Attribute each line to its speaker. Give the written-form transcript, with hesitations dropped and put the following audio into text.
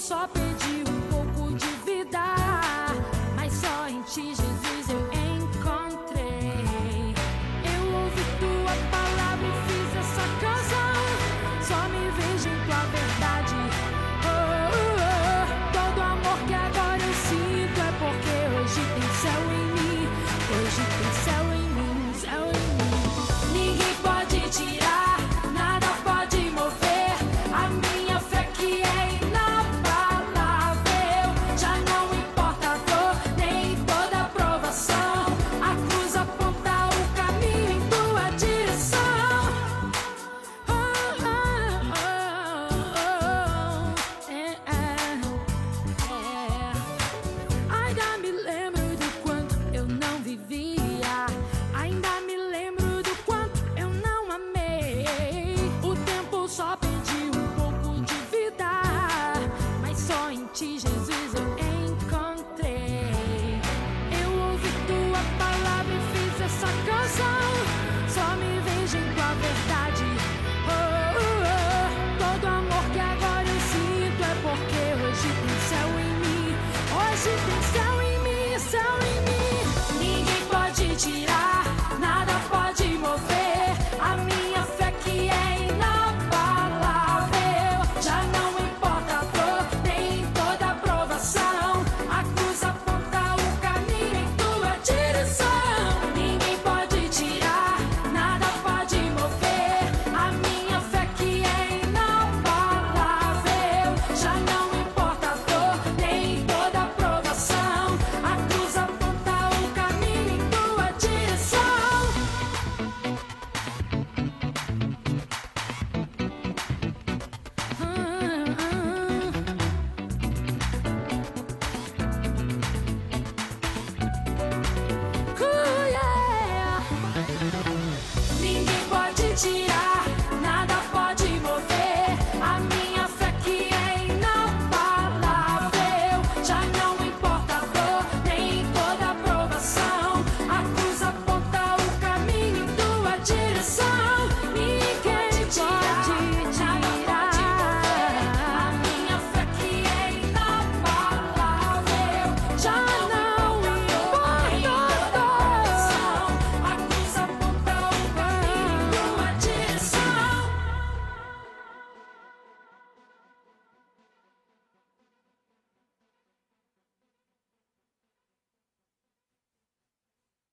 Speaker 1: só pedi um pouco de vida, mas só em ti, Jesus, eu encontrei. Eu ouvi tua palavra e fiz essa canção. Só me vejo em tua verdade. Todo amor que agora eu sinto é porque hoje tem céu em mim. Hoje tem céu em mim, céu em mim. Ninguém pode tirar, nada pode mover a minha fé que é inabalável. Já não importa a dor, nem toda provação. A cruz aponta o caminho em tua direção. Ainda me lembro do quanto eu não vivia. Ainda me lembro do quanto eu não amei. O tempo só